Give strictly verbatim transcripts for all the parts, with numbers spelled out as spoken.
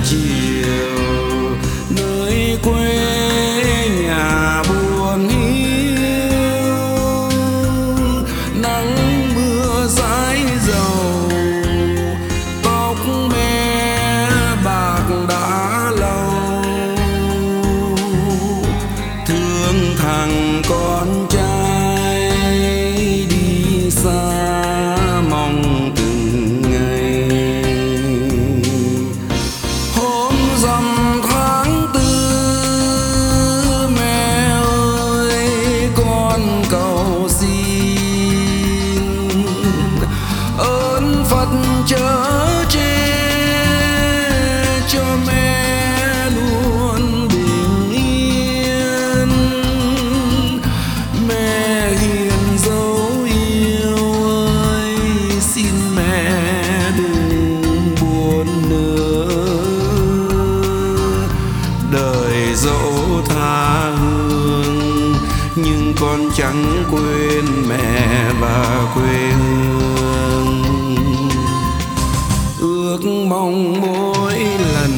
chiều nơi quê nhà buồn hiu, nắng mưa rãi dầu tóc mẹ bạc đã lâu, thương thằng con trai đi xa mong từng ngày. Hôm rằm tháng tư mẹ ơi con cầu xin ơn Phật chở che cho mẹ luôn bình yên. Mẹ hiền dấu yêu ơi xin mẹ đừng buồn nữa, đời dẫu tha hương nhưng con chẳng quên mẹ và quê hương. Ước mong mỗi lần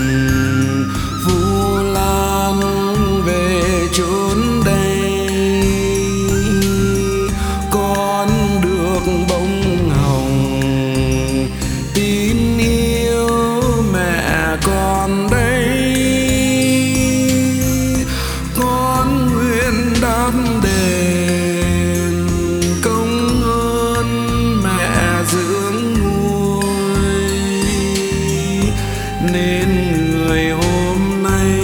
Vu Lan về chốn đây, con được bông hồng tin yêu mẹ con đây. Con nguyện đáp đền công ơn mẹ dưỡng nuôi, nên người hôm nay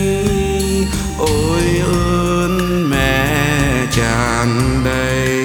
ôi ơn mẹ tràn đầy.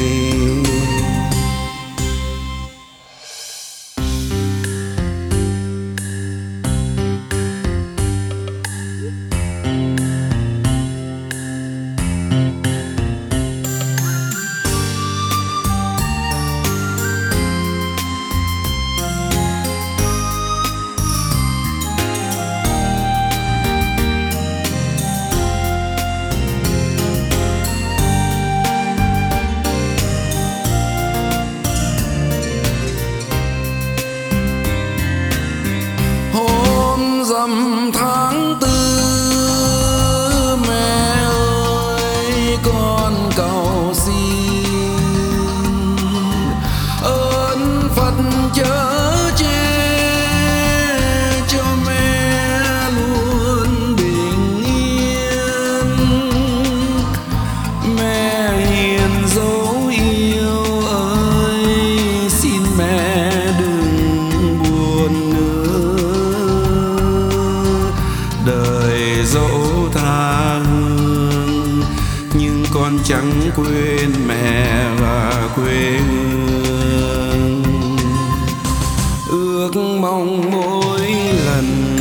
Rằm tháng tư mẹ ơi con cầu xin ơn Phật chở che cho mẹ luôn bình yên. Mẹ hiền dấu yêu ơi xin mẹ đừng buồn nữa, đời dẫu tha hương nhưng con chẳng quên mẹ và quê hương. Ước mong mỗi lần